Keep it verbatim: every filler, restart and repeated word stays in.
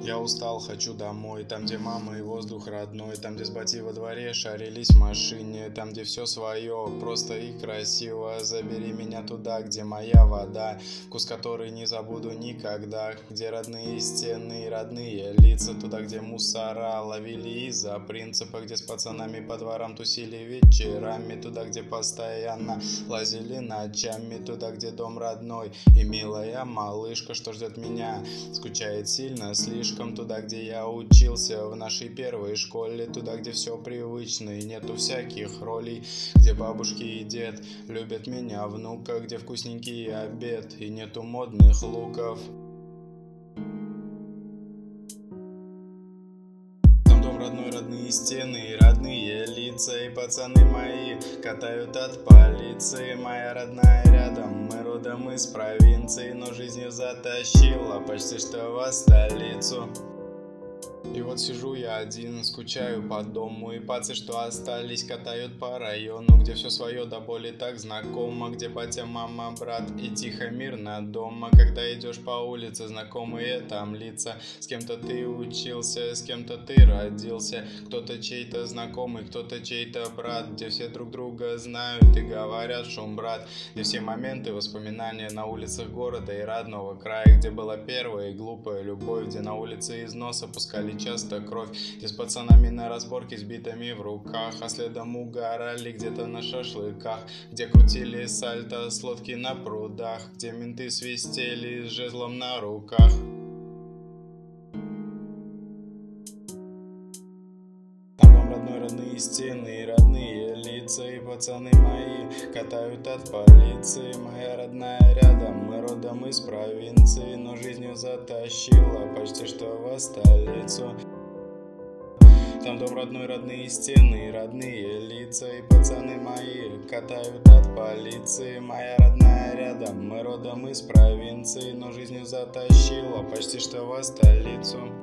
Я устал, хочу домой, там, где мама и воздух родной, там, где с бати во дворе шарились в машине, там, где все свое, просто и красиво. Забери меня туда, где моя вода, вкус которой не забуду никогда, где родные стены и родные лица, туда, где мусора ловили из-за принципа, где с пацанами по дворам тусили вечерами, туда, где постоянно лазили ночами, туда, где дом родной и милая малышка, что ждет меня, скучает сильно, слишком. Туда, где я учился в нашей первой школе, туда, где все привычно и нету всяких ролей, где бабушки и дед любят меня, внука, где вкусненький обед и нету модных луков. Там дом родной, родные стены и родные лица, и пацаны мои катают от полиции. Моя родная рядом, мы родом из провинции, но жизнью затащила почти что во столицу. И вот сижу я один, скучаю по дому, и пацы, что остались, катают по району, где все свое до боли так знакомо, где батя, мама, брат и тихо, мирно дома. Когда идешь по улице, знакомые там лица, с кем-то ты учился, с кем-то ты родился, кто-то чей-то знакомый, кто-то чей-то брат, где все друг друга знают и говорят шум брат, где все моменты, воспоминания на улицах города и родного края, где была первая и глупая любовь, где на улице из носа пускали часто кровь, где с пацанами на разборке с битами в руках, а следом угорали где-то на шашлыках, где крутили сальто с лодки на прудах, где менты свистели с жезлом на руках. Там дом родной, родные стены и родные лица, и пацаны мои катают от полиции. Моя родная рядом, мы родом из провинции, но жизнью затащила почти что во столицу. Там дом родной, родные стены и родные лица, и пацаны мои катают от полиции. Моя родная рядом, мы родом из провинции, но жизнью затащила почти что во столицу.